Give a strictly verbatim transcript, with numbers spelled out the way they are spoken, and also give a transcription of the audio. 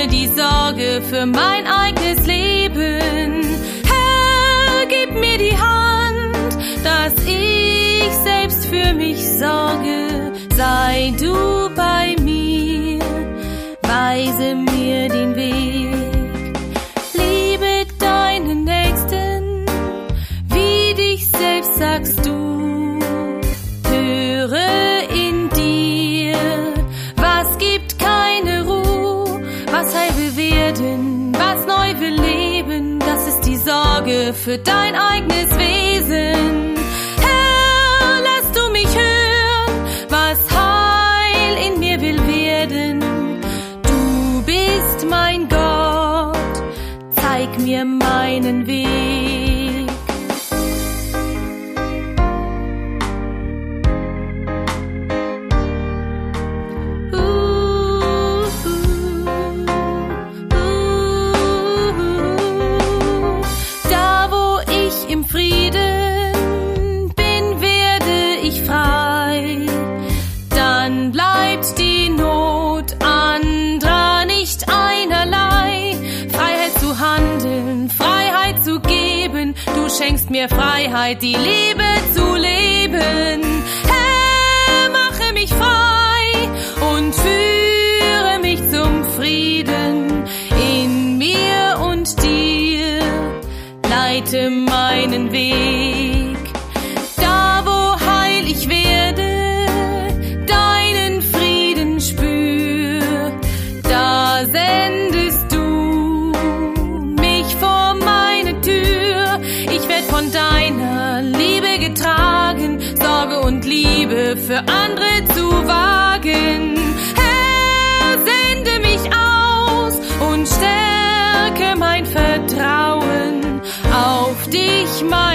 mir die Sorge für mein eigenes Leben. Herr, gib mir die Hand, dass ich selbst für mich sorge. Sei du bei mir, weise mir den Weg. Liebe deinen Nächsten, wie dich selbst sagst du. Höre in dir, was gibt keine Ruhe, was heil will werden, was neu will leben. Das ist die Sorge für dein eigenes Wesen. Herr, lass du mich hören, was heil in mir will werden. Du bist mein Gott, zeig mir meinen Weg. Schenkst mir Freiheit, die Liebe zu leben. Herr, mache mich frei und führe mich zum Frieden in mir und dir. Leite meinen Weg, da wo heil ich werde, deinen Frieden spür. Da sendest du mich vor meine Tür. Ich werd von deiner Liebe getragen, Sorge und Liebe für andere zu wagen. Herr, sende mich aus und stärke mein Vertrauen auf dich, mein